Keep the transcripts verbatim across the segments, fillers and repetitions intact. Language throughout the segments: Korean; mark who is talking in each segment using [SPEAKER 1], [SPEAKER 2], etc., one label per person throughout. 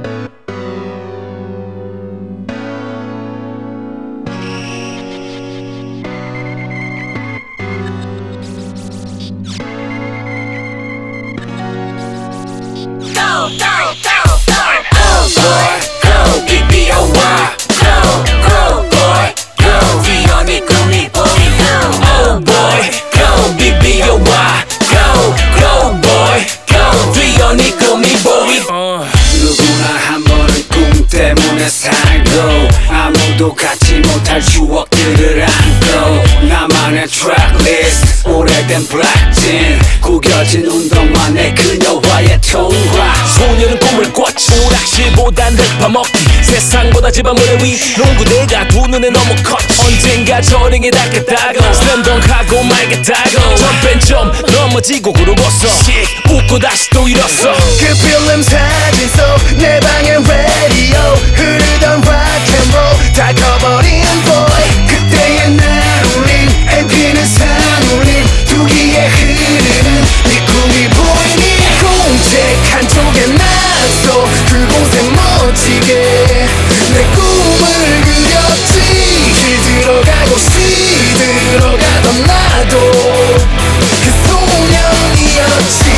[SPEAKER 1] 살고 아무도 갖지 못할 추억들을 안고 나만의 트랙리스트 오래된 블랙진 구겨진 운동화내 그녀와의 통화
[SPEAKER 2] 소녀는 꿈을 꿨지 오락실보단 득파먹기 세상보다 집안물의 위 농구대가 두 눈에 너무 컸지 언젠가 저링에 닿겠다고 슬램덩크하고 말겠다고 점펜점 넘어지고 그러고서 웃고 다시 또 일었어
[SPEAKER 3] 그 필름 사진 속 내 방의 라디오 흐르던 락앤롤 다 커버린 boy 그때의 날 울린 엠피는 산울림 두 귀에 흐르는 네 꿈이 보이니 공책 한쪽에 놨어 그곳에 멋지게 내 꿈을 그렸지 길 들어가고 시 들어가던 나도 그 소년이었지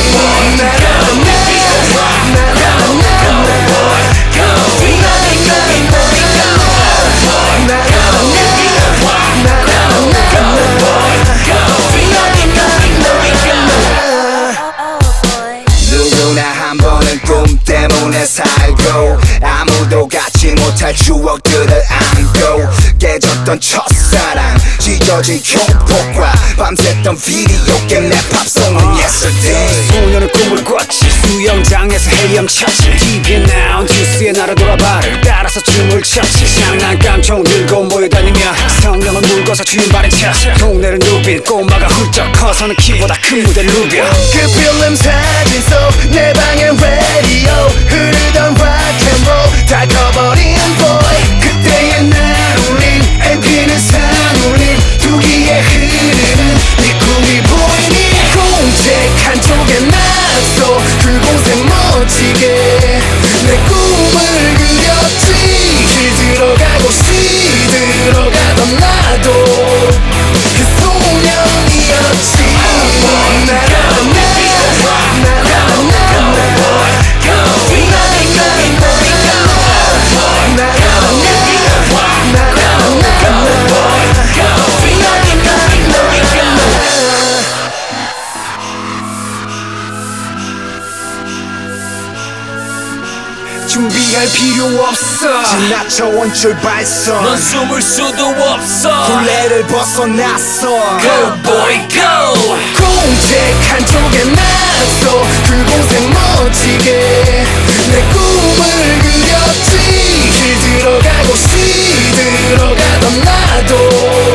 [SPEAKER 3] 살고 아무도 갖지 못할 추억들을 안고 깨졌던 첫사랑 찢어진 교복과 밤샜던 비디오 게임 내 팝송은 yesterday
[SPEAKER 1] 소녀는 꿈을 꿨지 수영장에서 헤엄쳤지 티비에 나온 뉴스에 날아 돌아발을 따라서 춤을 췄지 장난감 총 들고 모여다니며 성령을 물고서 주인발인 쳤지 동네를 누빈 꼬마가 훌쩍 커서는 키보다 큰 무대를 누벼
[SPEAKER 3] 그 필름 사진 속 내 방의 라디오 흐르던 락앤롤 다 커버린 boy 그때의 날 울린 엠피는 산울림 두 귀에 흐르는 네 꿈이 보이니 공책 한쪽에 놨어 그곳에 멋지게 내 꿈을 그렸지 길 들어가고 시 들어가던 나도 그 소년이었지 준비할 필요 없어 지나쳐온 출발선
[SPEAKER 2] 넌 숨을 수도 없어
[SPEAKER 3] 굴레를 벗어났어
[SPEAKER 2] Go boy go
[SPEAKER 3] 공책 한쪽에 놨어 그곳에 멋지게 내 꿈을 그렸지 길 들어가고 시 들어가던 나도